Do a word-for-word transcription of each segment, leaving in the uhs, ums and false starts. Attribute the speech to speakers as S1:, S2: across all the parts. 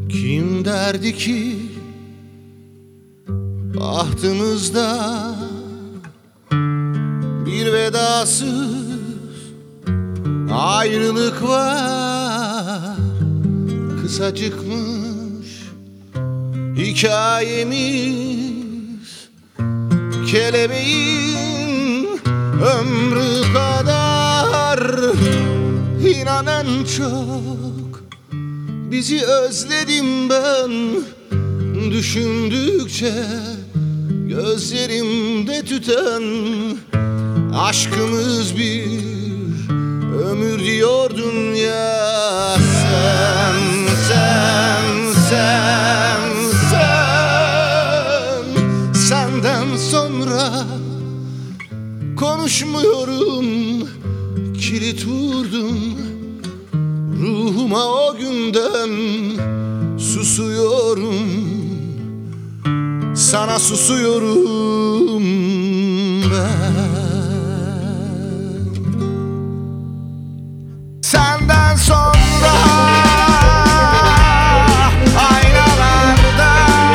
S1: Kim derdi ki bahtımızda bir vedasız ayrılık var. Kısacıkmış hikayemiz, kelebeğin ömrü kadar. İnan en çok bizi özledim ben, düşündükçe gözlerimde tüten. Aşkımız bir ömür diyordun ya. Sen, sen, sen, sen. Senden sonra konuşmuyorum, kilit vurdum ruhuma o günden. Susuyorum, sana susuyorum ben. Senden sonra aynalarda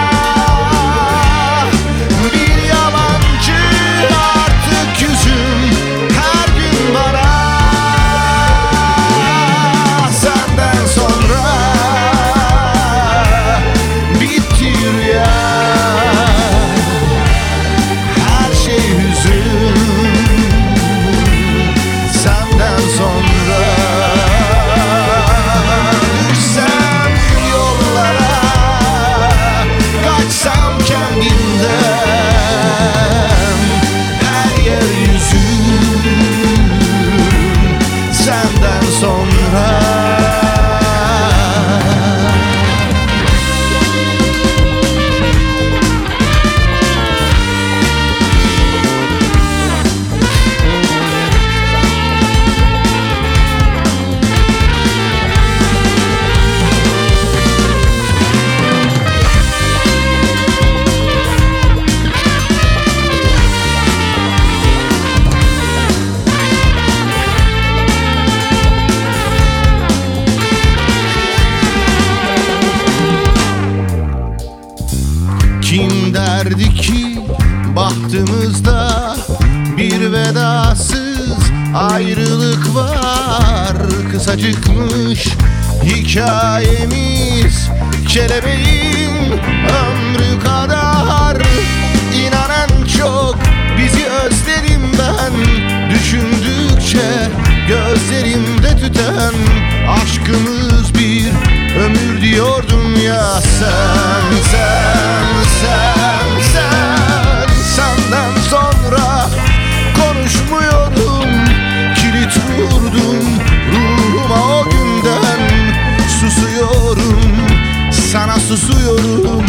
S1: bir yabancı artık yüzüm her gün bana. Senden sonra bitti rüya, her şey hüzün. Senden sonra düşsem yollara, kaçsam kendimden, her yer yüzün. Senden sonra kim derdi ki bahtımızda bir vedasız ayrılık var. Kısacıkmış hikayemiz, kelebeğin ömrü kadar. İnan en çok bizi özledim ben, düşündükçe gözlerimde tüten. Aşkımız bir ömür diyordun ya. Sen, sen, sen, sen. Senden sonra konuşmuyorum, kilit vurdum ruhuma o günden. Susuyorum, sana susuyorum